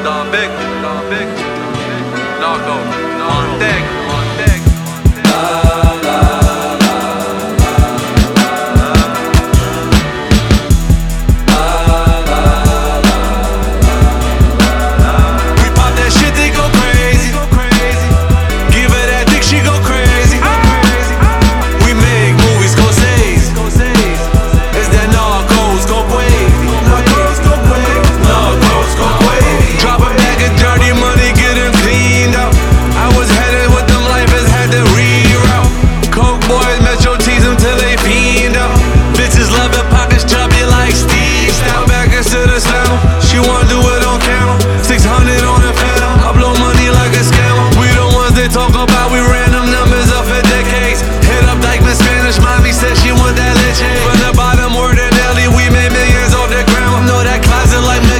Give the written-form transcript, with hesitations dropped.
Don Big, Narco, on deck, We pop that shit, they go crazy. Give her that dick, she go crazy. We make movies, go Scorsese. It's that Narcos, go crazy. Narcos, go crazy. Drop a bag of dirty money, get them cleaned out. I was headed with them lifers, had to reroute. Coke boys, Metro tease them till they fiend out. Bitches love it, pockets chubby like Steve. Style back into the sound. She want